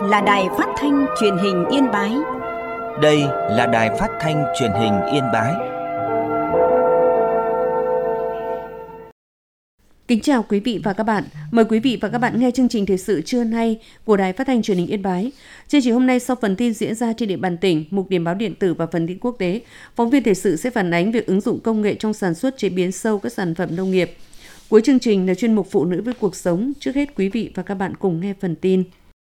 là Đài Phát thanh Truyền hình Yên Bái. Đây là Đài Phát thanh Truyền hình Yên Bái. Kính chào quý vị và các bạn. Mời quý vị và các bạn nghe chương trình thời sự trưa nay của Đài Phát thanh Truyền hình Yên Bái. Chương trình hôm nay sau phần tin diễn ra trên địa bàn tỉnh, mục điểm báo điện tử và phần tin quốc tế, phóng viên thời sự sẽ phản ánh việc ứng dụng công nghệ trong sản xuất chế biến sâu các sản phẩm nông nghiệp. Cuối chương trình là chuyên mục Phụ nữ với cuộc sống. Trước hết quý vị và các bạn cùng nghe phần tin.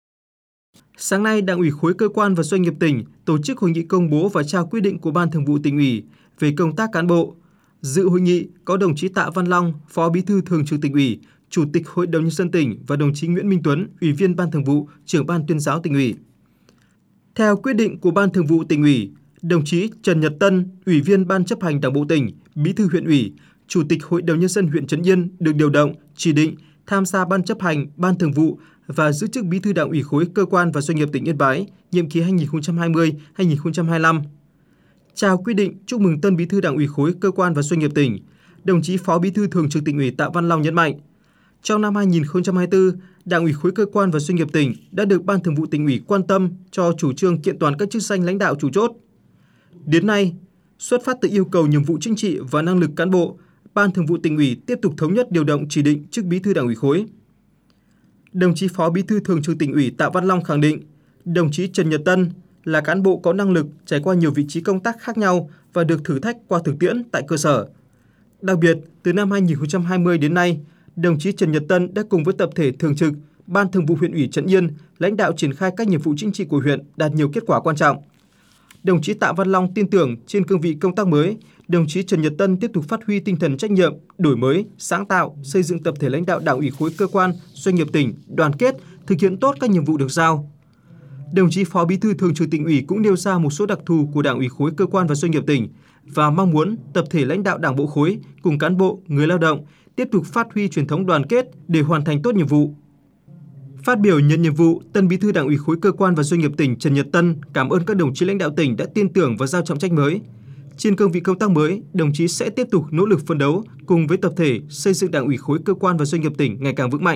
Sáng nay, Đảng ủy khối cơ quan và doanh nghiệp tỉnh tổ chức hội nghị công bố và trao quyết định của Ban Thường vụ Tỉnh ủy về công tác cán bộ. Dự hội nghị có đồng chí Tạ Văn Long, Phó Bí thư Thường trực Tỉnh ủy, Chủ tịch Hội đồng nhân dân tỉnh và đồng chí Nguyễn Minh Tuấn, Ủy viên Ban Thường vụ, Trưởng Ban Tuyên giáo Tỉnh ủy. Theo quyết định của Ban Thường vụ Tỉnh ủy, đồng chí Trần Nhật Tân, Ủy viên Ban chấp hành Đảng bộ tỉnh, Bí thư huyện ủy, Chủ tịch Hội đồng nhân dân huyện Trấn Yên được điều động, chỉ định tham gia Ban chấp hành, Ban Thường vụ và giữ chức Bí thư Đảng ủy khối cơ quan và doanh nghiệp tỉnh Yên Bái, nhiệm kỳ 2020-2025. Trao quyết định chúc mừng tân Bí thư Đảng ủy khối cơ quan và doanh nghiệp tỉnh, đồng chí Phó Bí thư Thường trực Tỉnh ủy Tạ Văn Long nhấn mạnh, trong năm 2024, Đảng ủy khối cơ quan và doanh nghiệp tỉnh đã được Ban Thường vụ Tỉnh ủy quan tâm cho chủ trương kiện toàn các chức danh lãnh đạo chủ chốt. Đến nay, xuất phát từ yêu cầu nhiệm vụ chính trị và năng lực cán bộ, Ban Thường vụ Tỉnh ủy tiếp tục thống nhất điều động chỉ định chức Bí thư Đảng ủy khối. Đồng chí Phó Bí thư Thường trực Tỉnh ủy Tạ Văn Long khẳng định, đồng chí Trần Nhật Tân là cán bộ có năng lực trải qua nhiều vị trí công tác khác nhau và được thử thách qua thực tiễn tại cơ sở. Đặc biệt, từ năm 2020 đến nay, đồng chí Trần Nhật Tân đã cùng với tập thể thường trực Ban Thường vụ huyện ủy Trấn Yên lãnh đạo triển khai các nhiệm vụ chính trị của huyện đạt nhiều kết quả quan trọng. Đồng chí Tạ Văn Long tin tưởng trên cương vị công tác mới, đồng chí Trần Nhật Tân tiếp tục phát huy tinh thần trách nhiệm, đổi mới, sáng tạo, xây dựng tập thể lãnh đạo Đảng ủy khối cơ quan, doanh nghiệp tỉnh đoàn kết, thực hiện tốt các nhiệm vụ được giao. Đồng chí Phó Bí thư Thường trực Tỉnh ủy cũng nêu ra một số đặc thù của Đảng ủy khối cơ quan và doanh nghiệp tỉnh và mong muốn tập thể lãnh đạo Đảng bộ khối cùng cán bộ, người lao động tiếp tục phát huy truyền thống đoàn kết để hoàn thành tốt nhiệm vụ. Phát biểu nhận nhiệm vụ, tân Bí thư Đảng ủy khối cơ quan và doanh nghiệp tỉnh Trần Nhật Tân cảm ơn các đồng chí lãnh đạo tỉnh đã tin tưởng và giao trọng trách mới. Trên cương vị công tác mới, đồng chí sẽ tiếp tục nỗ lực phấn đấu cùng với tập thể xây dựng Đảng ủy khối cơ quan và doanh nghiệp tỉnh ngày càng vững mạnh.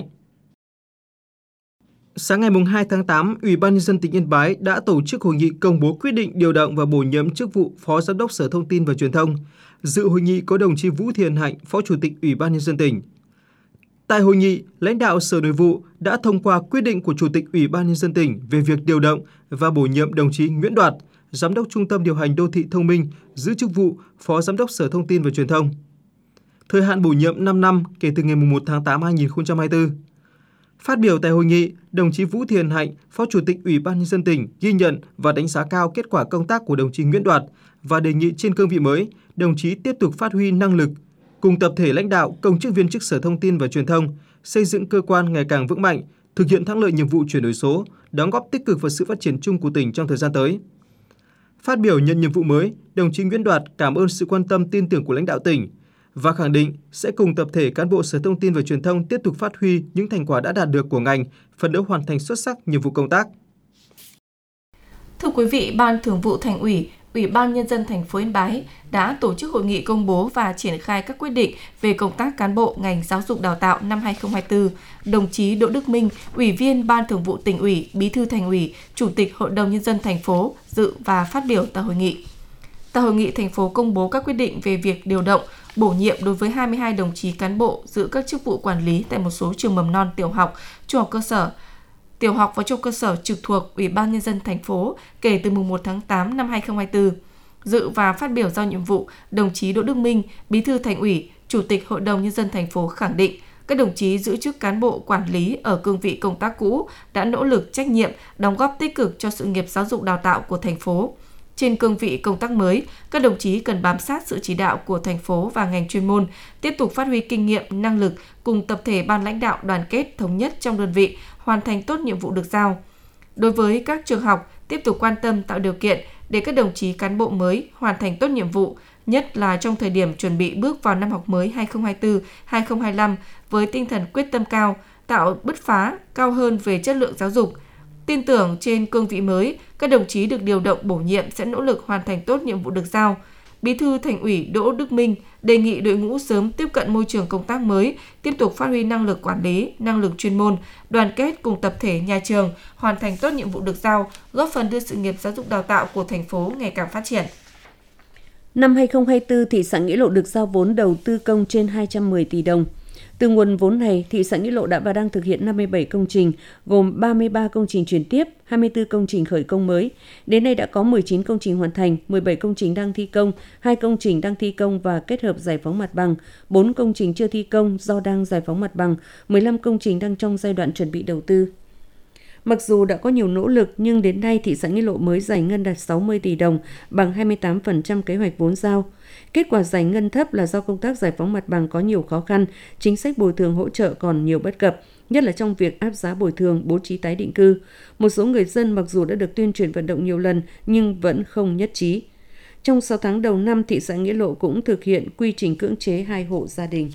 Sáng ngày 2 tháng 8, Ủy ban nhân dân tỉnh Yên Bái đã tổ chức hội nghị công bố quyết định điều động và bổ nhiệm chức vụ Phó Giám đốc Sở Thông tin và Truyền thông. Dự hội nghị có đồng chí Vũ Thiện Hạnh, Phó Chủ tịch Ủy ban nhân dân tỉnh. Tại hội nghị, lãnh đạo Sở Nội vụ đã thông qua quyết định của Chủ tịch Ủy ban nhân dân tỉnh về việc điều động và bổ nhiệm đồng chí Nguyễn Đoạt, Giám đốc Trung tâm Điều hành Đô thị Thông minh, giữ chức vụ Phó Giám đốc Sở Thông tin và Truyền thông. Thời hạn bổ nhiệm 5 năm kể từ ngày 1 tháng 8 năm 2024. Phát biểu tại hội nghị, đồng chí Vũ Thiện Hạnh, Phó Chủ tịch Ủy ban nhân dân tỉnh ghi nhận và đánh giá cao kết quả công tác của đồng chí Nguyễn Đoạt và đề nghị trên cương vị mới, đồng chí tiếp tục phát huy năng lực cùng tập thể lãnh đạo, công chức viên chức Sở Thông tin và Truyền thông, xây dựng cơ quan ngày càng vững mạnh, thực hiện thắng lợi nhiệm vụ chuyển đổi số, đóng góp tích cực vào sự phát triển chung của tỉnh trong thời gian tới. Phát biểu nhận nhiệm vụ mới, đồng chí Nguyễn Đoạt cảm ơn sự quan tâm tin tưởng của lãnh đạo tỉnh và khẳng định sẽ cùng tập thể cán bộ Sở Thông tin và Truyền thông tiếp tục phát huy những thành quả đã đạt được của ngành, phấn đấu hoàn thành xuất sắc nhiệm vụ công tác. Thưa quý vị, Ban Thường vụ Thành ủy, Ủy ban nhân dân thành phố Yên Bái đã tổ chức hội nghị công bố và triển khai các quyết định về công tác cán bộ ngành giáo dục đào tạo năm 2024. Đồng chí Đỗ Đức Minh, Ủy viên Ban Thường vụ Tỉnh ủy, Bí thư Thành ủy, Chủ tịch Hội đồng nhân dân thành phố dự và phát biểu tại hội nghị. Tại hội nghị, thành phố công bố các quyết định về việc điều động, bổ nhiệm đối với 22 đồng chí cán bộ giữ các chức vụ quản lý tại một số trường mầm non, tiểu học, trung học cơ sở, tiểu học và trung học cơ sở trực thuộc Ủy ban nhân dân thành phố kể từ mùng 1 tháng 8 năm 2024. Dự và phát biểu giao nhiệm vụ, đồng chí Đỗ Đức Minh, Bí thư Thành ủy, Chủ tịch Hội đồng nhân dân thành phố khẳng định các đồng chí giữ chức cán bộ quản lý ở cương vị công tác cũ đã nỗ lực trách nhiệm, đóng góp tích cực cho sự nghiệp giáo dục đào tạo của thành phố. Trên cương vị công tác mới, các đồng chí cần bám sát sự chỉ đạo của thành phố và ngành chuyên môn, tiếp tục phát huy kinh nghiệm, năng lực cùng tập thể ban lãnh đạo đoàn kết thống nhất trong đơn vị, hoàn thành tốt nhiệm vụ được giao. Đối với các trường học, tiếp tục quan tâm tạo điều kiện để các đồng chí cán bộ mới hoàn thành tốt nhiệm vụ, nhất là trong thời điểm chuẩn bị bước vào năm học mới 2024-2025 với tinh thần quyết tâm cao, tạo bứt phá cao hơn về chất lượng giáo dục. Tin tưởng trên cương vị mới, các đồng chí được điều động bổ nhiệm sẽ nỗ lực hoàn thành tốt nhiệm vụ được giao. Bí thư Thành ủy Đỗ Đức Minh đề nghị đội ngũ sớm tiếp cận môi trường công tác mới, tiếp tục phát huy năng lực quản lý, năng lực chuyên môn, đoàn kết cùng tập thể nhà trường, hoàn thành tốt nhiệm vụ được giao, góp phần đưa sự nghiệp giáo dục đào tạo của thành phố ngày càng phát triển. Năm 2024, thị xã Nghĩa Lộ được giao vốn đầu tư công trên 210 tỷ đồng. Từ nguồn vốn này, thị xã Nghĩa Lộ đã và đang thực hiện 57 công trình, gồm 33 công trình chuyển tiếp, 24 công trình khởi công mới. Đến nay đã có 19 công trình hoàn thành, 17 công trình đang thi công, 2 công trình đang thi công và kết hợp giải phóng mặt bằng, 4 công trình chưa thi công do đang giải phóng mặt bằng, 15 công trình đang trong giai đoạn chuẩn bị đầu tư. Mặc dù đã có nhiều nỗ lực nhưng đến nay thị xã Nghĩa Lộ mới giải ngân đạt 60 tỷ đồng, bằng 28% kế hoạch vốn giao. Kết quả giải ngân thấp là do công tác giải phóng mặt bằng có nhiều khó khăn, chính sách bồi thường hỗ trợ còn nhiều bất cập, nhất là trong việc áp giá bồi thường, bố trí tái định cư. Một số người dân mặc dù đã được tuyên truyền vận động nhiều lần nhưng vẫn không nhất trí. Trong 6 tháng đầu năm, thị xã Nghĩa Lộ cũng thực hiện quy trình cưỡng chế 2 hộ gia đình.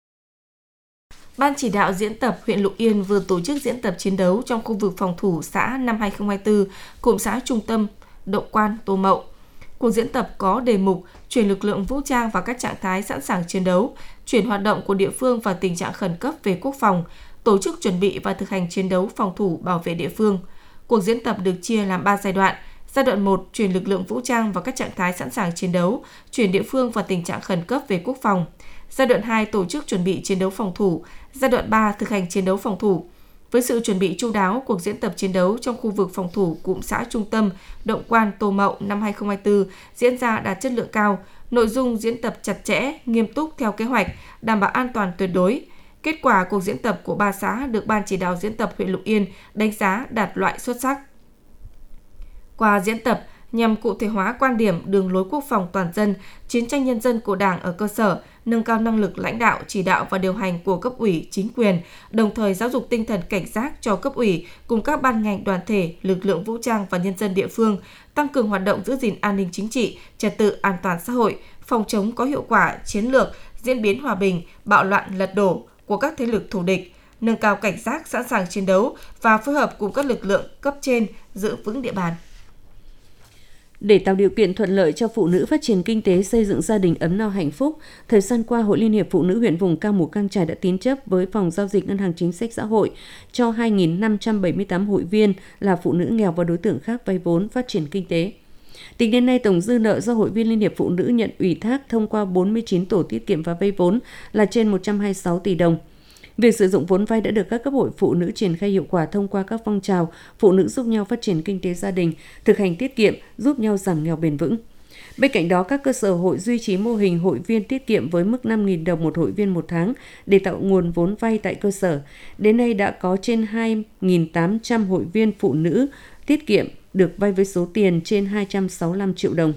Ban chỉ đạo diễn tập huyện Lục Yên vừa tổ chức diễn tập chiến đấu trong khu vực phòng thủ xã năm 2024, cụm xã Trung Tâm, Động Quan, Tô Mậu. Cuộc diễn tập có đề mục chuyển lực lượng vũ trang vào các trạng thái sẵn sàng chiến đấu, chuyển hoạt động của địa phương vào tình trạng khẩn cấp về quốc phòng, tổ chức chuẩn bị và thực hành chiến đấu phòng thủ bảo vệ địa phương. Cuộc diễn tập được chia làm 3 giai đoạn. Giai đoạn 1, chuyển lực lượng vũ trang vào các trạng thái sẵn sàng chiến đấu, chuyển địa phương vào tình trạng khẩn cấp về quốc phòng. Giai đoạn 2, tổ chức chuẩn bị chiến đấu phòng thủ. Giai đoạn 3, thực hành chiến đấu phòng thủ. Với sự chuẩn bị chu đáo, cuộc diễn tập chiến đấu trong khu vực phòng thủ cụm xã Trung Tâm, Động Quan, Tô Mậu năm 2024 diễn ra đạt chất lượng cao, nội dung diễn tập chặt chẽ, nghiêm túc theo kế hoạch, đảm bảo an toàn tuyệt đối. Kết quả cuộc diễn tập của 3 xã được Ban chỉ đạo diễn tập huyện Lục Yên đánh giá đạt loại xuất sắc. Qua diễn tập, nhằm cụ thể hóa quan điểm đường lối quốc phòng toàn dân, chiến tranh nhân dân của Đảng ở cơ sở, nâng cao năng lực lãnh đạo, chỉ đạo và điều hành của cấp ủy, chính quyền, đồng thời giáo dục tinh thần cảnh giác cho cấp ủy cùng các ban ngành đoàn thể, lực lượng vũ trang và nhân dân địa phương, tăng cường hoạt động giữ gìn an ninh chính trị, trật tự an toàn xã hội, phòng chống có hiệu quả chiến lược, diễn biến hòa bình, bạo loạn lật đổ của các thế lực thù địch, nâng cao cảnh giác sẵn sàng chiến đấu và phối hợp cùng các lực lượng cấp trên giữ vững địa bàn. Để tạo điều kiện thuận lợi cho phụ nữ phát triển kinh tế, xây dựng gia đình ấm no hạnh phúc, thời gian qua, Hội Liên hiệp Phụ nữ huyện vùng cao Mù Cang Chải đã tín chấp với Phòng Giao dịch Ngân hàng Chính sách Xã hội cho 2.578 hội viên là phụ nữ nghèo và đối tượng khác vay vốn phát triển kinh tế. Tính đến nay, tổng dư nợ do Hội viên Liên hiệp Phụ nữ nhận ủy thác thông qua 49 tổ tiết kiệm và vay vốn là trên 126 tỷ đồng. Việc sử dụng vốn vay đã được các cấp hội phụ nữ triển khai hiệu quả thông qua các phong trào phụ nữ giúp nhau phát triển kinh tế gia đình, thực hành tiết kiệm, giúp nhau giảm nghèo bền vững. Bên cạnh đó, các cơ sở hội duy trì mô hình hội viên tiết kiệm với mức 5.000 đồng một hội viên một tháng để tạo nguồn vốn vay tại cơ sở. Đến nay đã có trên 2.800 hội viên phụ nữ tiết kiệm được vay với số tiền trên 265 triệu đồng.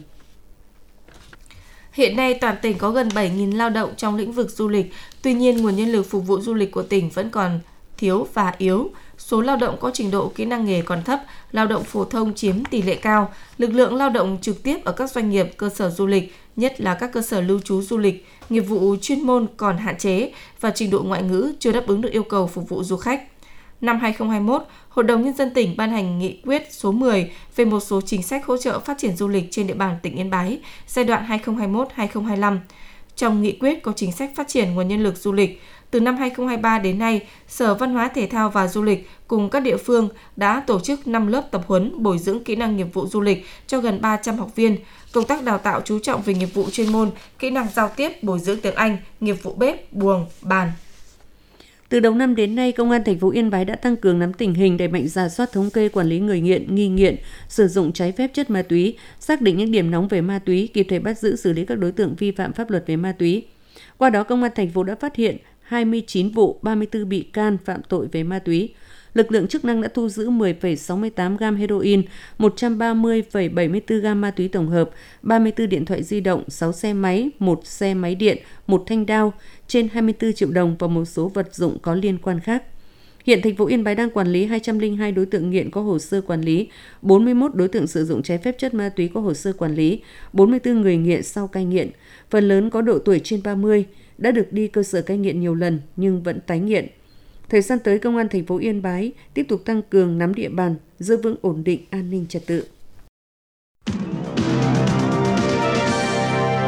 Hiện nay, toàn tỉnh có gần 7.000 lao động trong lĩnh vực du lịch. Tuy nhiên, nguồn nhân lực phục vụ du lịch của tỉnh vẫn còn thiếu và yếu. Số lao động có trình độ kỹ năng nghề còn thấp, lao động phổ thông chiếm tỷ lệ cao. Lực lượng lao động trực tiếp ở các doanh nghiệp, cơ sở du lịch, nhất là các cơ sở lưu trú du lịch, nghiệp vụ chuyên môn còn hạn chế và trình độ ngoại ngữ chưa đáp ứng được yêu cầu phục vụ du khách. Năm 2021, Hội đồng Nhân dân tỉnh ban hành nghị quyết số 10 về một số chính sách hỗ trợ phát triển du lịch trên địa bàn tỉnh Yên Bái giai đoạn 2021-2025. Trong nghị quyết có chính sách phát triển nguồn nhân lực du lịch. Từ năm 2023 đến nay, Sở Văn hóa Thể thao và Du lịch cùng các địa phương đã tổ chức 5 lớp tập huấn bồi dưỡng kỹ năng nghiệp vụ du lịch cho gần 300 học viên. Công tác đào tạo chú trọng về nghiệp vụ chuyên môn, kỹ năng giao tiếp, bồi dưỡng tiếng Anh, nghiệp vụ bếp, buồng, bàn. Từ đầu năm đến nay, Công an thành phố Yên Bái đã tăng cường nắm tình hình, đẩy mạnh rà soát thống kê quản lý người nghiện, nghi nghiện, sử dụng trái phép chất ma túy, xác định những điểm nóng về ma túy, kịp thời bắt giữ xử lý các đối tượng vi phạm pháp luật về ma túy. Qua đó, Công an thành phố đã phát hiện 29 vụ, 34 bị can phạm tội về ma túy. Lực lượng chức năng đã thu giữ 10,68 gam heroin, 130,74 gam ma túy tổng hợp, 34 điện thoại di động, 6 xe máy, 1 xe máy điện, 1 thanh đao, trên 24 triệu đồng và một số vật dụng có liên quan khác. Hiện thành phố Yên Bái đang quản lý 202 đối tượng nghiện có hồ sơ quản lý, 41 đối tượng sử dụng trái phép chất ma túy có hồ sơ quản lý, 44 người nghiện sau cai nghiện, phần lớn có độ tuổi trên 30, đã được đi cơ sở cai nghiện nhiều lần nhưng vẫn tái nghiện. Thời gian tới, Công an thành phố Yên Bái tiếp tục tăng cường nắm địa bàn, giữ vững ổn định an ninh trật tự.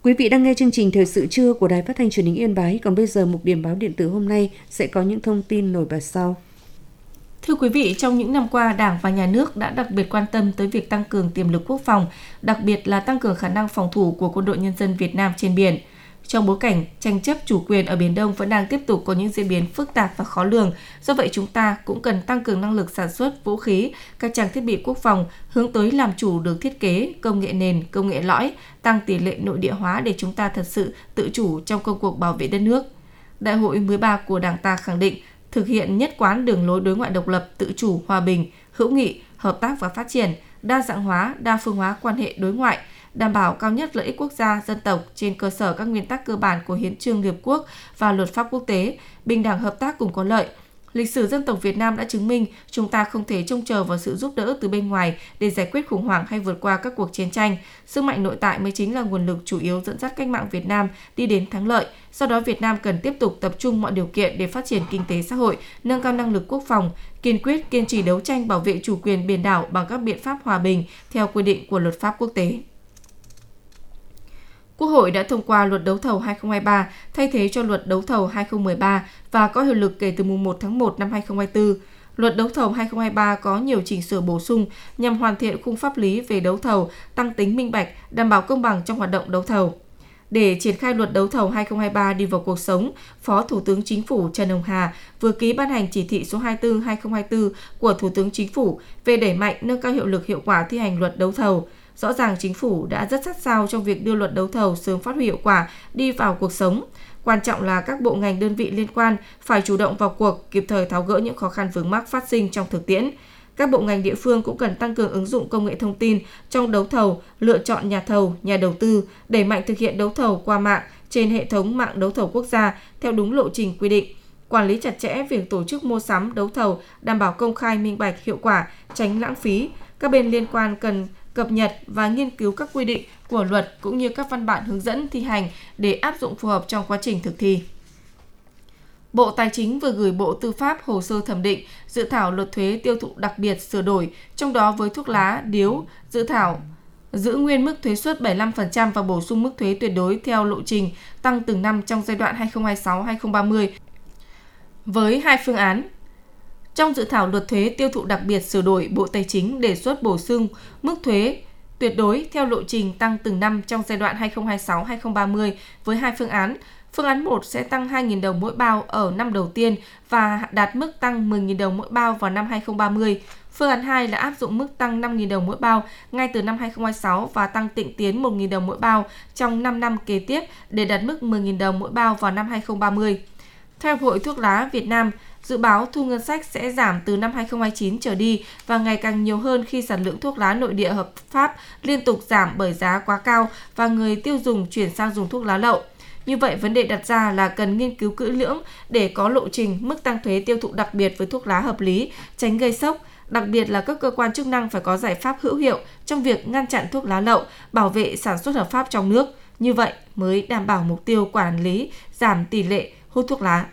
Quý vị đang nghe chương trình Thời sự trưa của Đài Phát thanh Truyền hình Yên Bái. Còn bây giờ mục điểm báo điện tử hôm nay sẽ có những thông tin nổi bật sau. Thưa quý vị, trong những năm qua, Đảng và Nhà nước đã đặc biệt quan tâm tới việc tăng cường tiềm lực quốc phòng, đặc biệt là tăng cường khả năng phòng thủ của Quân đội Nhân dân Việt Nam trên biển. Trong bối cảnh tranh chấp chủ quyền ở Biển Đông vẫn đang tiếp tục có những diễn biến phức tạp và khó lường, do vậy chúng ta cũng cần tăng cường năng lực sản xuất vũ khí, các trang thiết bị quốc phòng, hướng tới làm chủ được thiết kế, công nghệ nền, công nghệ lõi, tăng tỷ lệ nội địa hóa để chúng ta thật sự tự chủ trong công cuộc bảo vệ đất nước. Đại hội 13 của Đảng ta khẳng định thực hiện nhất quán đường lối đối ngoại độc lập, tự chủ, hòa bình, hữu nghị, hợp tác và phát triển, đa dạng hóa, đa phương hóa quan hệ đối ngoại, đảm bảo cao nhất lợi ích quốc gia, dân tộc trên cơ sở các nguyên tắc cơ bản của Hiến chương Liên Hợp Quốc và luật pháp quốc tế, bình đẳng hợp tác cùng có lợi. Lịch sử dân tộc Việt Nam đã chứng minh chúng ta không thể trông chờ vào sự giúp đỡ từ bên ngoài để giải quyết khủng hoảng hay vượt qua các cuộc chiến tranh. Sức mạnh nội tại mới chính là nguồn lực chủ yếu dẫn dắt cách mạng Việt Nam đi đến thắng lợi. Do đó, Việt Nam cần tiếp tục tập trung mọi điều kiện để phát triển kinh tế xã hội, nâng cao năng lực quốc phòng, kiên quyết kiên trì đấu tranh bảo vệ chủ quyền biển đảo bằng các biện pháp hòa bình theo quy định của luật pháp quốc tế. Quốc hội đã thông qua Luật Đấu thầu 2023 thay thế cho Luật Đấu thầu 2013 và có hiệu lực kể từ mùng 1 tháng 1 năm 2024. Luật Đấu thầu 2023 có nhiều chỉnh sửa bổ sung nhằm hoàn thiện khung pháp lý về đấu thầu, tăng tính minh bạch, đảm bảo công bằng trong hoạt động đấu thầu. Để triển khai Luật Đấu thầu 2023 đi vào cuộc sống, Phó Thủ tướng Chính phủ Trần Hồng Hà vừa ký ban hành chỉ thị số 24/2024 của Thủ tướng Chính phủ về đẩy mạnh nâng cao hiệu lực hiệu quả thi hành Luật Đấu thầu. Rõ ràng Chính phủ đã rất sát sao trong việc đưa Luật Đấu thầu sớm phát huy hiệu quả đi vào cuộc sống. Quan trọng là các bộ ngành đơn vị liên quan phải chủ động vào cuộc, kịp thời tháo gỡ những khó khăn vướng mắc phát sinh trong thực tiễn. Các bộ ngành địa phương cũng cần tăng cường ứng dụng công nghệ thông tin trong đấu thầu, lựa chọn nhà thầu, nhà đầu tư, đẩy mạnh thực hiện đấu thầu qua mạng trên hệ thống mạng đấu thầu quốc gia theo đúng lộ trình quy định. Quản lý chặt chẽ việc tổ chức mua sắm, đấu thầu, đảm bảo công khai, minh bạch, hiệu quả, tránh lãng phí. Các bên liên quan cần cập nhật và nghiên cứu các quy định của luật cũng như các văn bản hướng dẫn thi hành để áp dụng phù hợp trong quá trình thực thi. Bộ Tài chính vừa gửi Bộ Tư pháp hồ sơ thẩm định dự thảo luật thuế tiêu thụ đặc biệt sửa đổi, trong đó với thuốc lá, điếu, dự thảo giữ nguyên mức thuế suất 75% và bổ sung mức thuế tuyệt đối theo lộ trình tăng từng năm trong giai đoạn 2026-2030 với 2 phương án. Trong dự thảo luật thuế tiêu thụ đặc biệt sửa đổi, Bộ Tài chính đề xuất bổ sung mức thuế tuyệt đối theo lộ trình tăng từng năm trong giai đoạn 2026-2030 với 2 phương án. Phương án 1 sẽ tăng 2.000 đồng mỗi bao ở năm đầu tiên và đạt mức tăng 10.000 đồng mỗi bao vào năm 2030. Phương án 2 là áp dụng mức tăng 5.000 đồng mỗi bao ngay từ năm 2026 và tăng tịnh tiến 1.000 đồng mỗi bao trong 5 năm kế tiếp để đạt mức 10.000 đồng mỗi bao vào năm 2030. Theo Hiệp hội Thuốc lá Việt Nam, dự báo thu ngân sách sẽ giảm từ năm 2029 trở đi và ngày càng nhiều hơn khi sản lượng thuốc lá nội địa hợp pháp liên tục giảm bởi giá quá cao và người tiêu dùng chuyển sang dùng thuốc lá lậu. Như vậy, vấn đề đặt ra là cần nghiên cứu kỹ lưỡng để có lộ trình mức tăng thuế tiêu thụ đặc biệt với thuốc lá hợp lý, tránh gây sốc. Đặc biệt là các cơ quan chức năng phải có giải pháp hữu hiệu trong việc ngăn chặn thuốc lá lậu, bảo vệ sản xuất hợp pháp trong nước. Như vậy mới đảm bảo mục tiêu quản lý, giảm tỷ lệ hút thuốc lá.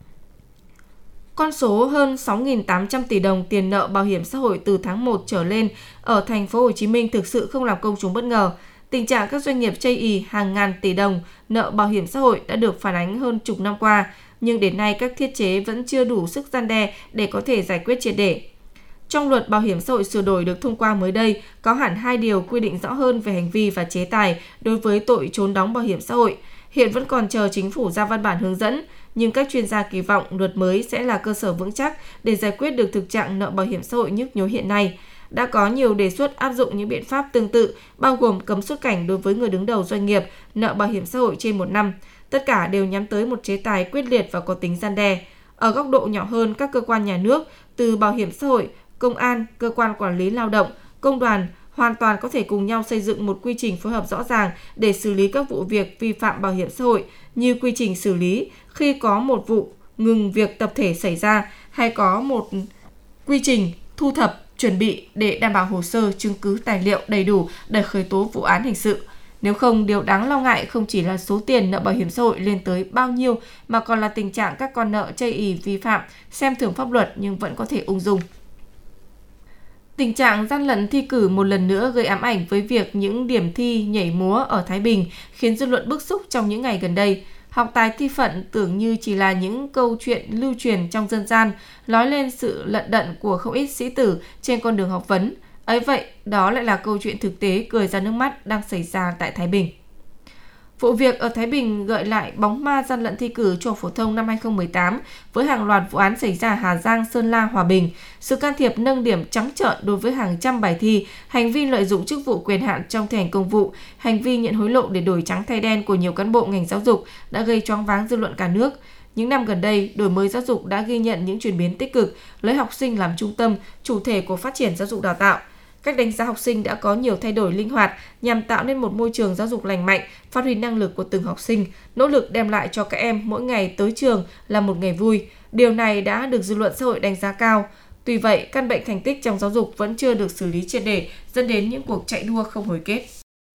Con số hơn 6.800 tỷ đồng tiền nợ bảo hiểm xã hội từ tháng 1 trở lên ở thành phố Hồ Chí Minh thực sự không làm công chúng bất ngờ. Tình trạng các doanh nghiệp chây ỳ hàng ngàn tỷ đồng nợ bảo hiểm xã hội đã được phản ánh hơn chục năm qua, nhưng đến nay các thiết chế vẫn chưa đủ sức răn đe để có thể giải quyết triệt để. Trong luật bảo hiểm xã hội sửa đổi được thông qua mới đây, có hẳn 2 điều quy định rõ hơn về hành vi và chế tài đối với tội trốn đóng bảo hiểm xã hội. Hiện vẫn còn chờ chính phủ ra văn bản hướng dẫn, nhưng các chuyên gia kỳ vọng luật mới sẽ là cơ sở vững chắc để giải quyết được thực trạng nợ bảo hiểm xã hội nhức nhối hiện nay. Đã có nhiều đề xuất áp dụng những biện pháp tương tự, bao gồm cấm xuất cảnh đối với người đứng đầu doanh nghiệp, nợ bảo hiểm xã hội trên 1 năm. Tất cả đều nhắm tới một chế tài quyết liệt và có tính răn đe. Ở góc độ nhỏ hơn, các cơ quan nhà nước, từ bảo hiểm xã hội, công an, cơ quan quản lý lao động, công đoàn, hoàn toàn có thể cùng nhau xây dựng một quy trình phối hợp rõ ràng để xử lý các vụ việc vi phạm bảo hiểm xã hội, như quy trình xử lý khi có một vụ ngừng việc tập thể xảy ra hay có một quy trình thu thập, chuẩn bị để đảm bảo hồ sơ, chứng cứ, tài liệu đầy đủ để khởi tố vụ án hình sự. Nếu không, điều đáng lo ngại không chỉ là số tiền nợ bảo hiểm xã hội lên tới bao nhiêu mà còn là tình trạng các con nợ chây ỳ vi phạm, xem thường pháp luật nhưng vẫn có thể ung dung. Tình trạng gian lận thi cử một lần nữa gây ám ảnh với việc những điểm thi nhảy múa ở Thái Bình khiến dư luận bức xúc trong những ngày gần đây. Học tài thi phận tưởng như chỉ là những câu chuyện lưu truyền trong dân gian, nói lên sự lận đận của không ít sĩ tử trên con đường học vấn. Ấy vậy, đó lại là câu chuyện thực tế cười ra nước mắt đang xảy ra tại Thái Bình. Vụ việc ở Thái Bình gợi lại bóng ma gian lận thi cử Trung học phổ thông năm 2018 với hàng loạt vụ án xảy ra ở Hà Giang, Sơn La, Hòa Bình, sự can thiệp nâng điểm trắng trợn đối với hàng trăm bài thi, hành vi lợi dụng chức vụ quyền hạn trong thi hành công vụ, hành vi nhận hối lộ để đổi trắng thay đen của nhiều cán bộ ngành giáo dục đã gây choáng váng dư luận cả nước. Những năm gần đây, đổi mới giáo dục đã ghi nhận những chuyển biến tích cực, lấy học sinh làm trung tâm, chủ thể của phát triển giáo dục đào tạo. Cách đánh giá học sinh đã có nhiều thay đổi linh hoạt nhằm tạo nên một môi trường giáo dục lành mạnh, phát huy năng lực của từng học sinh, nỗ lực đem lại cho các em mỗi ngày tới trường là một ngày vui. Điều này đã được dư luận xã hội đánh giá cao. Tuy vậy, căn bệnh thành tích trong giáo dục vẫn chưa được xử lý triệt để, dẫn đến những cuộc chạy đua không hồi kết.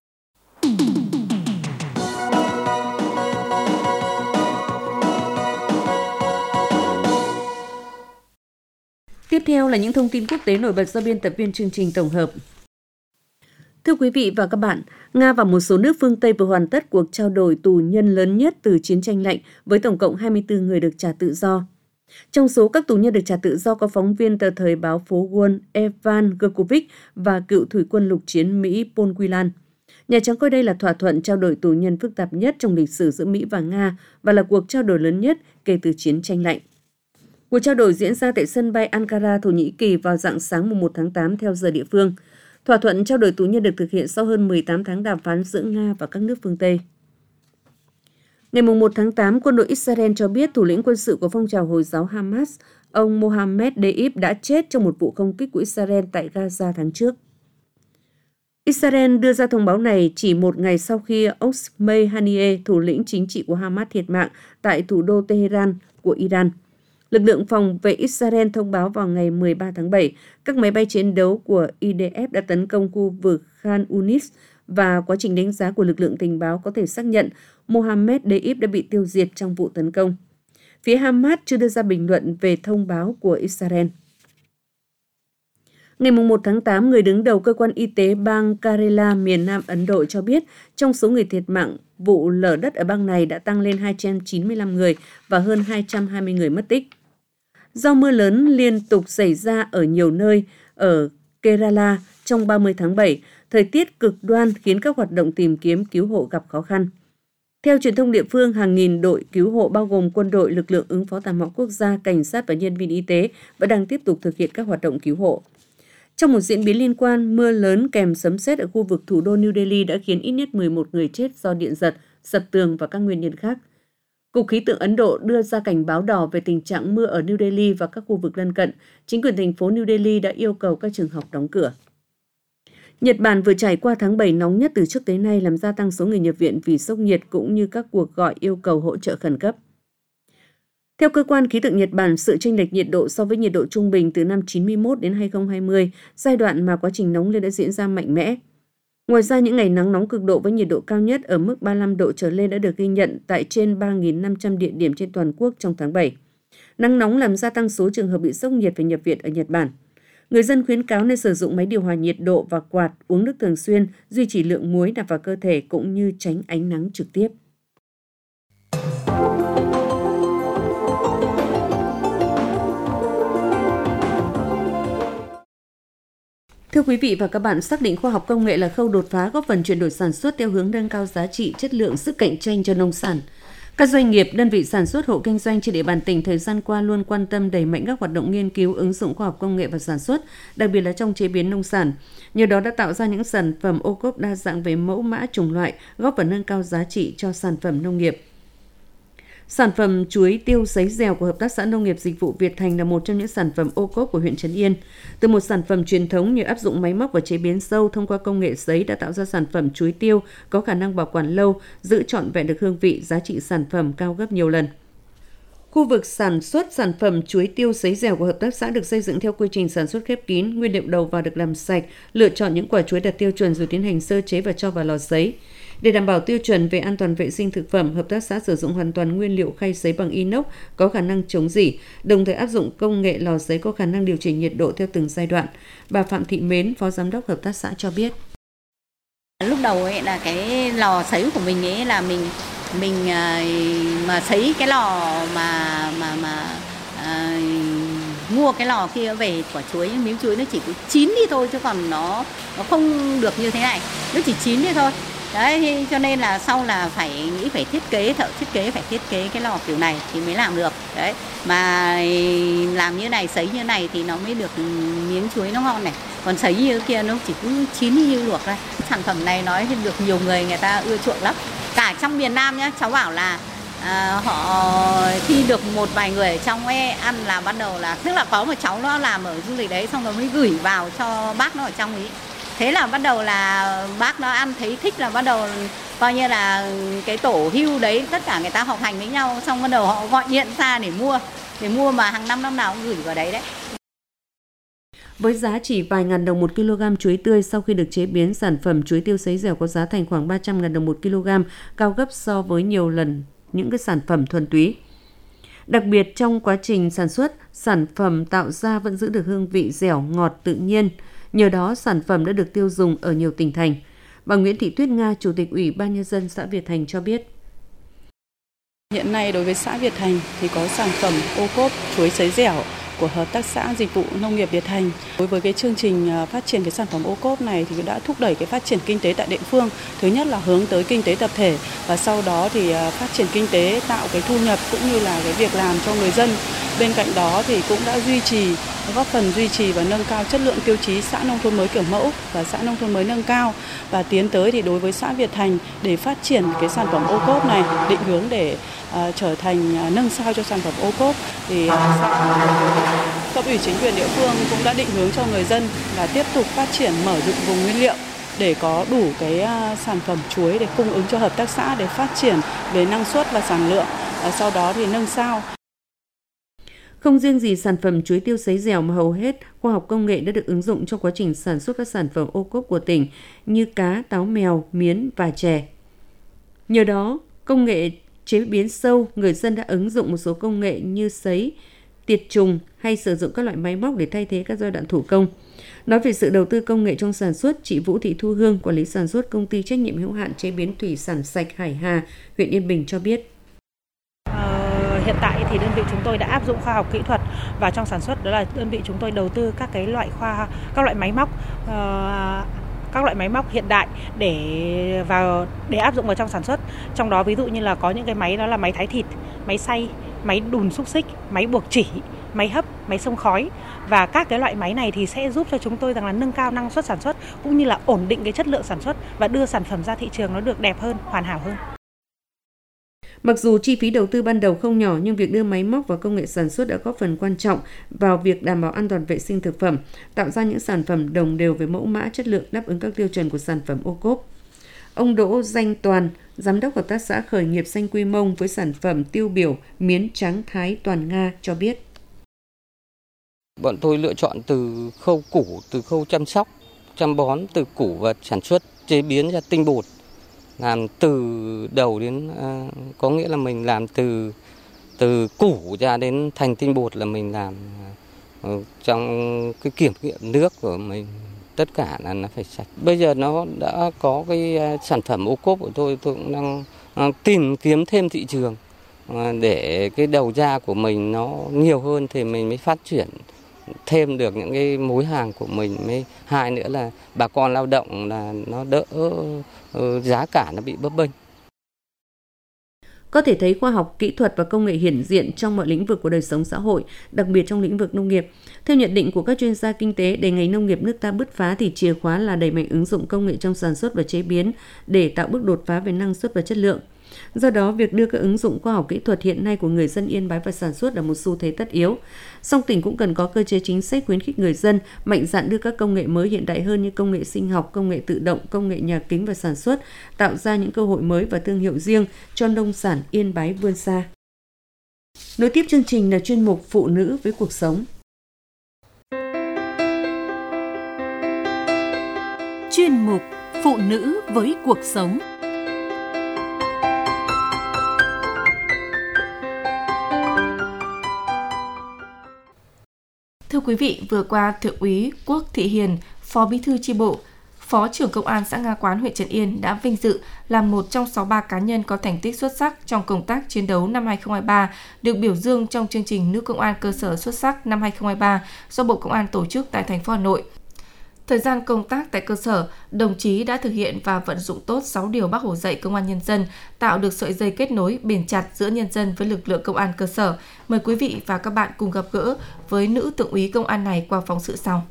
Tiếp theo là những thông tin quốc tế nổi bật do biên tập viên chương trình tổng hợp. Thưa quý vị và các bạn, Nga và một số nước phương Tây vừa hoàn tất cuộc trao đổi tù nhân lớn nhất từ chiến tranh lạnh với tổng cộng 24 người được trả tự do. Trong số các tù nhân được trả tự do có phóng viên tờ thời báo phố Wall Evan Gershkovich và cựu thủy quân lục chiến Mỹ Paul Whelan. Nhà Trắng coi đây là thỏa thuận trao đổi tù nhân phức tạp nhất trong lịch sử giữa Mỹ và Nga và là cuộc trao đổi lớn nhất kể từ chiến tranh lạnh. Cuộc trao đổi diễn ra tại sân bay Ankara, Thổ Nhĩ Kỳ vào rạng sáng 1 tháng 8 theo giờ địa phương. Thỏa thuận trao đổi tù nhân được thực hiện sau hơn 18 tháng đàm phán giữa Nga và các nước phương Tây. Ngày 1 tháng 8, quân đội Israel cho biết thủ lĩnh quân sự của phong trào Hồi giáo Hamas, ông Mohammed Deif đã chết trong một vụ không kích của Israel tại Gaza tháng trước. Israel đưa ra thông báo này chỉ một ngày sau khi Osmeh Haniyeh, thủ lĩnh chính trị của Hamas thiệt mạng tại thủ đô Tehran của Iran. Lực lượng phòng vệ Israel thông báo vào ngày 13 tháng 7, các máy bay chiến đấu của IDF đã tấn công khu vực Khan Yunis và quá trình đánh giá của lực lượng tình báo có thể xác nhận Mohammed Deif đã bị tiêu diệt trong vụ tấn công. Phía Hamas chưa đưa ra bình luận về thông báo của Israel. Ngày 1 tháng 8, người đứng đầu cơ quan y tế bang Kerala, miền Nam Ấn Độ cho biết trong số người thiệt mạng, vụ lở đất ở bang này đã tăng lên 295 người và hơn 220 người mất tích. Do mưa lớn liên tục xảy ra ở nhiều nơi ở Kerala trong 30 tháng 7, thời tiết cực đoan khiến các hoạt động tìm kiếm cứu hộ gặp khó khăn. Theo truyền thông địa phương, hàng nghìn đội cứu hộ bao gồm quân đội, lực lượng ứng phó thảm họa quốc gia, cảnh sát và nhân viên y tế vẫn đang tiếp tục thực hiện các hoạt động cứu hộ. Trong một diễn biến liên quan, mưa lớn kèm sấm sét ở khu vực thủ đô New Delhi đã khiến ít nhất 11 người chết do điện giật, sập tường và các nguyên nhân khác. Cục Khí tượng Ấn Độ đưa ra cảnh báo đỏ về tình trạng mưa ở New Delhi và các khu vực lân cận. Chính quyền thành phố New Delhi đã yêu cầu các trường học đóng cửa. Nhật Bản vừa trải qua tháng 7 nóng nhất từ trước tới nay làm gia tăng số người nhập viện vì sốc nhiệt cũng như các cuộc gọi yêu cầu hỗ trợ khẩn cấp. Theo cơ quan khí tượng Nhật Bản, sự chênh lệch nhiệt độ so với nhiệt độ trung bình từ năm 91 đến 2020, giai đoạn mà quá trình nóng lên đã diễn ra mạnh mẽ. Ngoài ra, những ngày nắng nóng cực độ với nhiệt độ cao nhất ở mức 35 độ trở lên đã được ghi nhận tại trên 3.500 địa điểm trên toàn quốc trong tháng 7. Nắng nóng làm gia tăng số trường hợp bị sốc nhiệt phải nhập viện ở Nhật Bản. Người dân khuyến cáo nên sử dụng máy điều hòa nhiệt độ và quạt, uống nước thường xuyên, duy trì lượng muối nạp vào cơ thể cũng như tránh ánh nắng trực tiếp. Thưa quý vị và các bạn, xác định khoa học công nghệ là khâu đột phá góp phần chuyển đổi sản xuất theo hướng nâng cao giá trị, chất lượng, sức cạnh tranh cho nông sản. Các doanh nghiệp, đơn vị sản xuất, hộ kinh doanh trên địa bàn tỉnh thời gian qua luôn quan tâm đẩy mạnh các hoạt động nghiên cứu, ứng dụng khoa học công nghệ vào sản xuất, đặc biệt là trong chế biến nông sản. Nhờ đó đã tạo ra những sản phẩm ô cốp đa dạng về mẫu mã, chủng loại, góp phần nâng cao giá trị cho sản phẩm nông nghiệp. Sản phẩm chuối tiêu sấy dẻo của Hợp tác xã Nông nghiệp Dịch vụ Việt Thành là một trong những sản phẩm ô cốp của huyện Trấn Yên. Từ một sản phẩm truyền thống nhờ áp dụng máy móc và chế biến sâu thông qua công nghệ sấy đã tạo ra sản phẩm chuối tiêu có khả năng bảo quản lâu, giữ trọn vẹn được hương vị, giá trị sản phẩm cao gấp nhiều lần. Khu vực sản xuất sản phẩm chuối tiêu sấy dẻo của hợp tác xã được xây dựng theo quy trình sản xuất khép kín, nguyên liệu đầu vào được làm sạch, lựa chọn những quả chuối đạt tiêu chuẩn rồi tiến hành sơ chế và cho vào lò sấy. Để đảm bảo tiêu chuẩn về an toàn vệ sinh thực phẩm, hợp tác xã sử dụng hoàn toàn nguyên liệu khay sấy bằng inox có khả năng chống rỉ, đồng thời áp dụng công nghệ lò sấy có khả năng điều chỉnh nhiệt độ theo từng giai đoạn. Bà Phạm Thị Mến, Phó Giám đốc Hợp tác xã cho biết. Lúc đầu ấy là cái lò sấy của mình ấy là mình mà sấy cái lò mua cái lò kia về quả chuối, miếng chuối nó chỉ có chín đi thôi, chứ còn nó không được như thế này, nó chỉ chín đi thôi. Đấy, cho nên là sau là phải thiết kế, thợ thiết kế phải thiết kế cái lò kiểu này thì mới làm được. Đấy, mà làm như này, sấy như này thì nó mới được miếng chuối nó ngon này. Còn sấy như kia nó chỉ cứ chín như luộc thôi. Sản phẩm này nói thì được nhiều người ta ưa chuộng lắm. Cả trong miền Nam nhá, cháu bảo là họ khi được một vài người ở trong ấy ăn là bắt đầu là, tức là có một cháu nó làm ở du lịch đấy, xong rồi mới gửi vào cho bác nó ở trong ý. Thế là bắt đầu là bác nó ăn thấy thích, là bắt đầu coi như là cái tổ hưu đấy tất cả người ta họp hành với nhau, xong bắt đầu họ gọi điện ra để mua mà hàng năm nào cũng gửi vào đấy đấy. Với giá chỉ vài ngàn đồng 1 kg chuối tươi, sau khi được chế biến, sản phẩm chuối tiêu sấy dẻo có giá thành khoảng 300.000 đồng 1 kg, cao gấp so với nhiều lần những cái sản phẩm thuần túy. Đặc biệt trong quá trình sản xuất, sản phẩm tạo ra vẫn giữ được hương vị dẻo ngọt tự nhiên. Nhờ đó, sản phẩm đã được tiêu dùng ở nhiều tỉnh thành. Bà Nguyễn Thị Tuyết Nga, Chủ tịch Ủy ban Nhân dân xã Việt Thành cho biết. Hiện nay đối với xã Việt Thành thì có sản phẩm ô cốp chuối sấy dẻo của Hợp tác xã Dịch vụ Nông nghiệp Việt Thành. Đối với cái chương trình phát triển cái sản phẩm ô cốp này thì đã thúc đẩy cái phát triển kinh tế tại địa phương. Thứ nhất là hướng tới kinh tế tập thể, và sau đó thì phát triển kinh tế, tạo cái thu nhập cũng như là cái việc làm cho người dân. Bên cạnh đó thì cũng đã góp phần duy trì và nâng cao chất lượng tiêu chí xã nông thôn mới kiểu mẫu và xã nông thôn mới nâng cao. Và tiến tới thì đối với xã Việt Thành, để phát triển cái sản phẩm ô cốp này, định hướng để trở thành nâng sao cho sản phẩm ô cốp thì cấp ủy chính quyền địa phương cũng đã định hướng cho người dân là tiếp tục phát triển mở rộng vùng nguyên liệu để có đủ cái sản phẩm chuối để cung ứng cho hợp tác xã để phát triển về năng suất và sản lượng, sau đó thì nâng sao. Không riêng gì sản phẩm chuối tiêu sấy dẻo mà hầu hết khoa học công nghệ đã được ứng dụng trong quá trình sản xuất các sản phẩm ô cốp của tỉnh như cá, táo mèo, miến và chè. Nhờ đó, công nghệ chế biến sâu, người dân đã ứng dụng một số công nghệ như sấy, tiệt trùng hay sử dụng các loại máy móc để thay thế các giai đoạn thủ công. Nói về sự đầu tư công nghệ trong sản xuất, chị Vũ Thị Thu Hương, quản lý sản xuất công ty trách nhiệm hữu hạn chế biến thủy sản sạch Hải Hà, huyện Yên Bình cho biết. Hiện tại thì đơn vị chúng tôi đã áp dụng khoa học kỹ thuật vào trong sản xuất, đó là đơn vị chúng tôi đầu tư các loại máy móc hiện đại để áp dụng vào trong sản xuất. Trong đó ví dụ như là có những cái máy đó là máy thái thịt, máy xay, máy đùn xúc xích, máy buộc chỉ, máy hấp, máy xông khói, và các cái loại máy này thì sẽ giúp cho chúng tôi rằng là nâng cao năng suất sản xuất cũng như là ổn định cái chất lượng sản xuất và đưa sản phẩm ra thị trường nó được đẹp hơn, hoàn hảo hơn. Mặc dù chi phí đầu tư ban đầu không nhỏ, nhưng việc đưa máy móc và công nghệ sản xuất đã góp phần quan trọng vào việc đảm bảo an toàn vệ sinh thực phẩm, tạo ra những sản phẩm đồng đều về mẫu mã, chất lượng, đáp ứng các tiêu chuẩn của sản phẩm ô cốp. Ông Đỗ Danh Toàn, Giám đốc Hợp tác xã khởi nghiệp xanh Quy Mông với sản phẩm tiêu biểu miến trắng Thái Toàn Nga cho biết. Bọn tôi lựa chọn từ khâu củ, từ khâu chăm sóc, chăm bón, từ củ và sản xuất, chế biến ra tinh bột. Làm từ đầu đến, có nghĩa là mình làm từ củ ra đến thành tinh bột là mình làm trong cái kiểm nghiệm nước của mình, tất cả là nó phải sạch. Bây giờ nó đã có cái sản phẩm ô cốp của tôi cũng đang tìm kiếm thêm thị trường để cái đầu ra của mình nó nhiều hơn thì mình mới phát triển thêm được những cái mối hàng của mình. Hai nữa là bà con lao động là nó đỡ giá cả nó bị bấp bênh. Có thể thấy khoa học, kỹ thuật và công nghệ hiển diện trong mọi lĩnh vực của đời sống xã hội, đặc biệt trong lĩnh vực nông nghiệp. Theo nhận định của các chuyên gia kinh tế, để ngành nông nghiệp nước ta bứt phá thì chìa khóa là đẩy mạnh ứng dụng công nghệ trong sản xuất và chế biến để tạo bước đột phá về năng suất và chất lượng. Do đó, việc đưa các ứng dụng khoa học kỹ thuật hiện nay của người dân Yên Bái vào sản xuất là một xu thế tất yếu. Song tỉnh cũng cần có cơ chế chính sách khuyến khích người dân mạnh dạn đưa các công nghệ mới hiện đại hơn như công nghệ sinh học, công nghệ tự động, công nghệ nhà kính vào sản xuất, tạo ra những cơ hội mới và thương hiệu riêng cho nông sản Yên Bái vươn xa. Nối tiếp chương trình là chuyên mục Phụ nữ với cuộc sống. Chuyên mục Phụ nữ với cuộc sống. Thưa quý vị, vừa qua Thượng úy Quốc Thị Hiền, Phó Bí thư chi bộ, Phó trưởng Công an xã Nga Quán, huyện Trấn Yên đã vinh dự là một trong 63 cá nhân có thành tích xuất sắc trong công tác chiến đấu năm 2023, được biểu dương trong chương trình Nữ Công an cơ sở xuất sắc năm 2023 do Bộ Công an tổ chức tại thành phố Hà Nội. Thời gian công tác tại cơ sở, đồng chí đã thực hiện và vận dụng tốt 6 điều Bác Hồ dạy Công an nhân dân, tạo được sợi dây kết nối bền chặt giữa nhân dân với lực lượng công an cơ sở. Mời quý vị và các bạn cùng gặp gỡ với nữ thượng úy công an này qua phóng sự sau.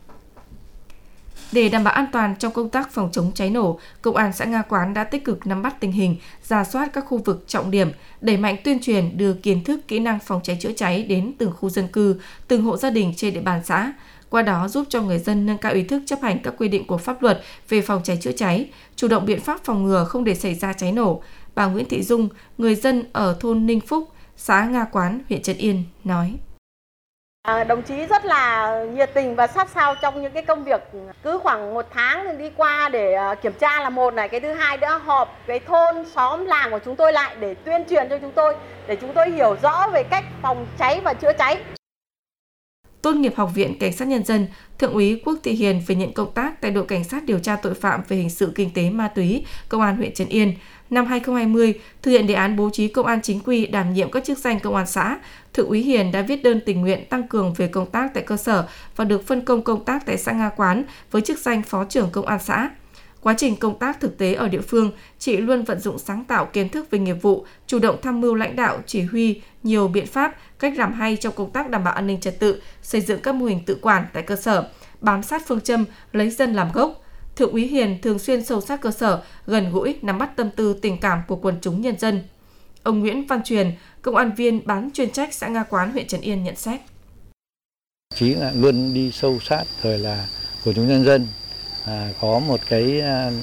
Để đảm bảo an toàn trong công tác phòng chống cháy nổ, Công an xã Nga Quán đã tích cực nắm bắt tình hình, rà soát các khu vực trọng điểm, đẩy mạnh tuyên truyền đưa kiến thức, kỹ năng phòng cháy chữa cháy đến từng khu dân cư, từng hộ gia đình trên địa bàn xã. Qua đó giúp cho người dân nâng cao ý thức chấp hành các quy định của pháp luật về phòng cháy chữa cháy, chủ động biện pháp phòng ngừa không để xảy ra cháy nổ. Bà Nguyễn Thị Dung, người dân ở thôn Ninh Phúc, xã Nga Quán, huyện Trấn Yên nói: Đồng chí rất là nhiệt tình và sát sao trong những cái công việc, cứ khoảng 1 tháng thì đi qua để kiểm tra là một này, cái thứ hai nữa họp cái thôn xóm làng của chúng tôi lại để tuyên truyền cho chúng tôi, để chúng tôi hiểu rõ về cách phòng cháy và chữa cháy. Tốt nghiệp Học viện Cảnh sát Nhân dân, Thượng úy Quốc Thị Hiền về nhận công tác tại đội Cảnh sát điều tra tội phạm về hình sự kinh tế ma túy, Công an huyện Trấn Yên. Năm 2020, thực hiện đề án bố trí công an chính quy đảm nhiệm các chức danh công an xã, Thượng úy Hiền đã viết đơn tình nguyện tăng cường về công tác tại cơ sở và được phân công công tác tại xã Nga Quán với chức danh Phó trưởng Công an xã. Quá trình công tác thực tế ở địa phương, chị luôn vận dụng sáng tạo kiến thức về nghiệp vụ, chủ động tham mưu lãnh đạo, chỉ huy nhiều biện pháp, cách làm hay trong công tác đảm bảo an ninh trật tự, xây dựng các mô hình tự quản tại cơ sở, bám sát phương châm lấy dân làm gốc. Thượng úy Hiền thường xuyên sâu sát cơ sở, gần gũi, nắm bắt tâm tư tình cảm của quần chúng nhân dân. Ông Nguyễn Văn Truyền, công an viên bán chuyên trách xã Nga Quán, huyện Trấn Yên nhận xét: Chí là luôn đi sâu sát rồi là quần chúng nhân dân, có một cái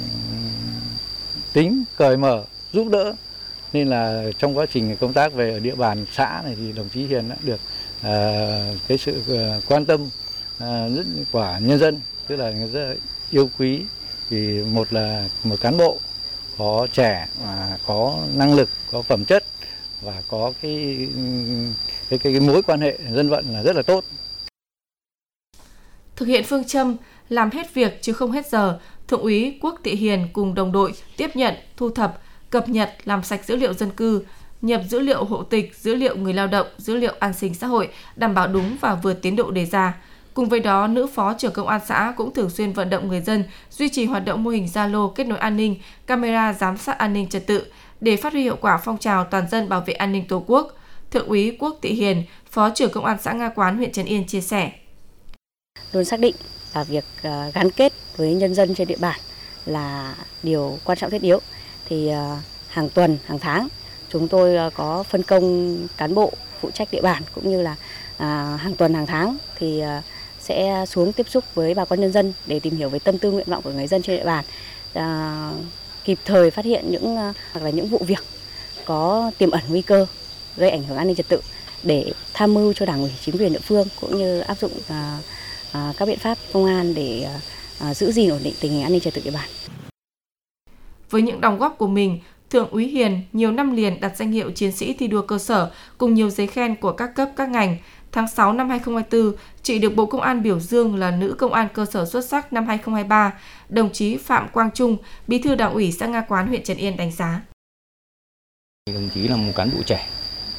tính cởi mở, giúp đỡ, nên là trong quá trình công tác về ở địa bàn xã này thì đồng chí Hiền đã được cái sự quan tâm của nhân dân, tức là rất là yêu quý, vì một là một cán bộ có trẻ và có năng lực, có phẩm chất và có cái mối quan hệ dân vận là rất là tốt. Thực hiện phương châm làm hết việc chứ không hết giờ, Thượng úy Quốc Thị Hiền cùng đồng đội tiếp nhận, thu thập, cập nhật, làm sạch dữ liệu dân cư, nhập dữ liệu hộ tịch, dữ liệu người lao động, dữ liệu an sinh xã hội, đảm bảo đúng và vượt tiến độ đề ra. Cùng với đó, nữ Phó trưởng Công an xã cũng thường xuyên vận động người dân duy trì hoạt động mô hình Zalo kết nối an ninh, camera giám sát an ninh trật tự để phát huy hiệu quả phong trào toàn dân bảo vệ an ninh Tổ quốc. Thượng úy Quốc Thị Hiền, Phó trưởng Công an xã Nga Quán, huyện Trấn Yên chia sẻ: Luôn xác định là việc gắn kết với nhân dân trên địa bàn là điều quan trọng thiết yếu. Thì hàng tuần, hàng tháng chúng tôi có phân công cán bộ phụ trách địa bàn, cũng như là hàng tuần, hàng tháng thì sẽ xuống tiếp xúc với bà con nhân dân để tìm hiểu về tâm tư nguyện vọng của người dân trên địa bàn, kịp thời phát hiện hoặc là những vụ việc có tiềm ẩn nguy cơ gây ảnh hưởng an ninh trật tự để tham mưu cho Đảng ủy, chính quyền địa phương cũng như áp dụng các biện pháp công an để giữ gìn ổn định tình hình an ninh trật tự địa bàn. Với những đóng góp của mình, Thượng úy Hiền nhiều năm liền đạt danh hiệu chiến sĩ thi đua cơ sở cùng nhiều giấy khen của các cấp các ngành. Tháng 6 năm 2024, chị được Bộ Công an biểu dương là nữ công an cơ sở xuất sắc năm 2023. Đồng chí Phạm Quang Trung, Bí thư Đảng ủy xã Nga Quán, huyện Trấn Yên đánh giá: Đồng chí là một cán bộ trẻ,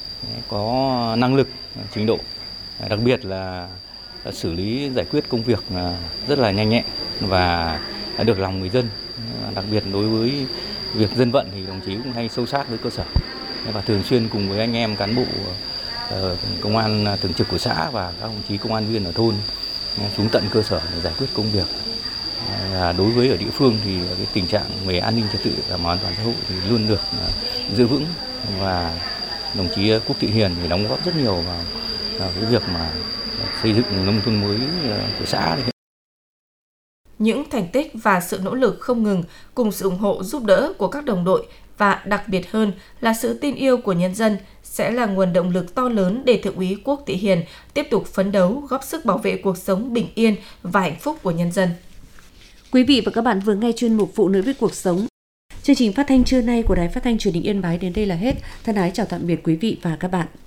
có năng lực, trình độ, đặc biệt là xử lý giải quyết công việc rất là nhanh nhẹn và được lòng người dân. Đặc biệt đối với việc dân vận thì đồng chí cũng hay sâu sát với cơ sở và thường xuyên cùng với anh em cán bộ công an thường trực của xã và các đồng chí công an viên ở thôn xuống tận cơ sở để giải quyết công việc. Đối với ở địa phương thì cái tình trạng về an ninh trật tự đảm bảo an toàn xã hội thì luôn được giữ vững, và đồng chí Quốc Thị Hiền thì đóng góp rất nhiều vào cái việc mà xây dựng nông thôn mới của xã. Những thành tích và sự nỗ lực không ngừng cùng sự ủng hộ giúp đỡ của các đồng đội và đặc biệt hơn là sự tin yêu của nhân dân sẽ là nguồn động lực to lớn để Thượng úy Quốc Thị Hiền tiếp tục phấn đấu góp sức bảo vệ cuộc sống bình yên và hạnh phúc của nhân dân. Quý vị và các bạn vừa nghe chuyên mục Phụ nữ với cuộc sống. Chương trình phát thanh trưa nay của Đài Phát thanh Truyền hình Yên Bái đến đây là hết. Thân ái chào tạm biệt quý vị và các bạn.